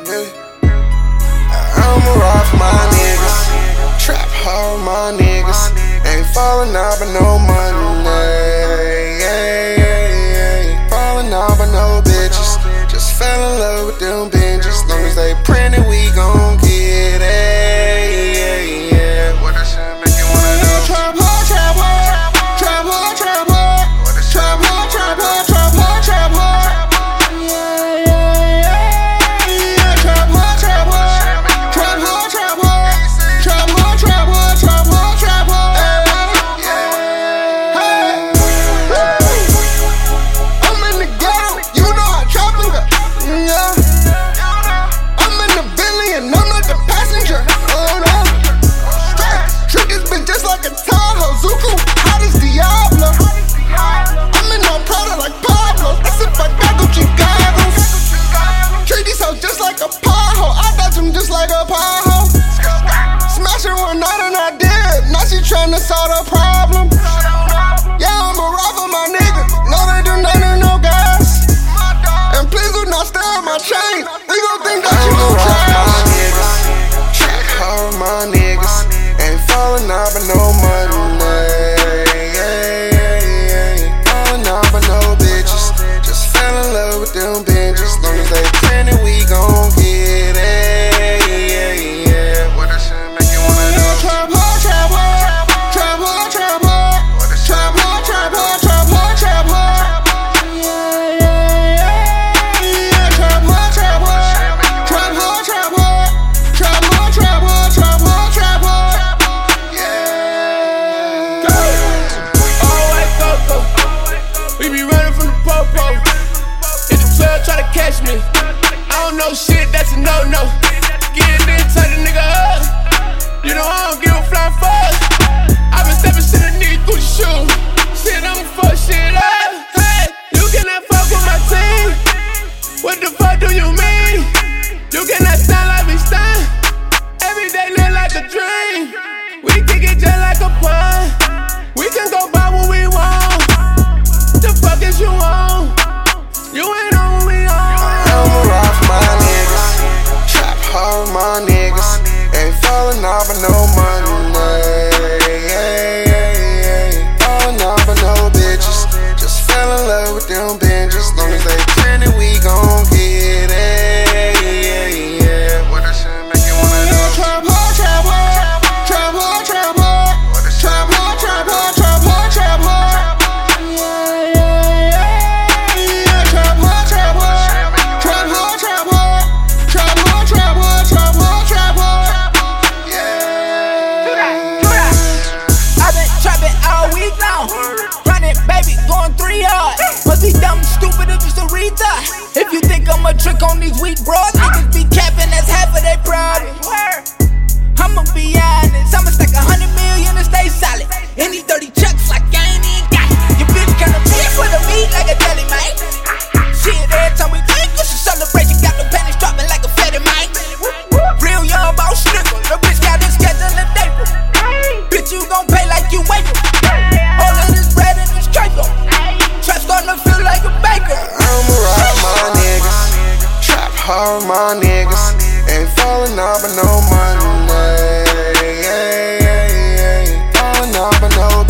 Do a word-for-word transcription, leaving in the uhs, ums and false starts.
I'ma rock my niggas, trap hard my niggas, ain't falling out but no money, ain't falling out but no bitches, just fell in love with them binges, long as they print it we gon' get it, yeah. What that shit make you wanna do? Trap hard, trap hard, trap hard, trap hard, trap hard, trap hard, trap hard, trap hard. Tryna solve the problem. Yeah, I'ma rock with my niggas. No, they do nothing, no gas. And please do not stare at my chain. We gon' think that you gon' trash. Track hard with my niggas. Ain't falling out but no money. Ain't falling out but no bitches. Just fell in love with them binges. Long as they print it, we gon' get it. What that shit make you wanna do? Trap hard, trap hard. Catch me, I don't know shit, that's a no-no. Get in there, turn the nigga up. You know I don't give a flying fuck. I been stepping shit in these Gucci shoes. Shit, I'ma fuck shit up. Hey, you cannot fuck with my team. What the fuck do you mean? You cannot stand like me stand. Every day look like a dream. We kick it just like a pun. We can go buy what we want. The fuck is you on? You ain't on what we on. I'ma rock my niggas, trap hard my niggas, ain't falling out but no money, ain't falling out but no bitches, just fell in love with them binges, long as they print it we gon' get it. What that shit make you wanna do? Trap hard, trap hard, trap hard, trap hard, trap hard, trap hard, trap hard, trap hard. Must be dumb, stupid, or just a retard. If you think I'm a trick on these weak broads, niggas be capping, that's half of their problem. I'ma be honest, I'ma stack a hundred million and stay solid. In these dirty chucks like I ain't even got it. Your bitch kinda big for the meat like a deli, mate. Shit, every time we drink, it's a celebration. Got the panties dropping like a fatty, mate. Real young boss nigga, the bitch got this schedule a day. Bitch, you gon' pay like you wait. All of this bread and this cake. Trap starting to feel like a baker. I'ma rock my niggas, trap hard my niggas, ain't falling out but no money, ain't falling out but no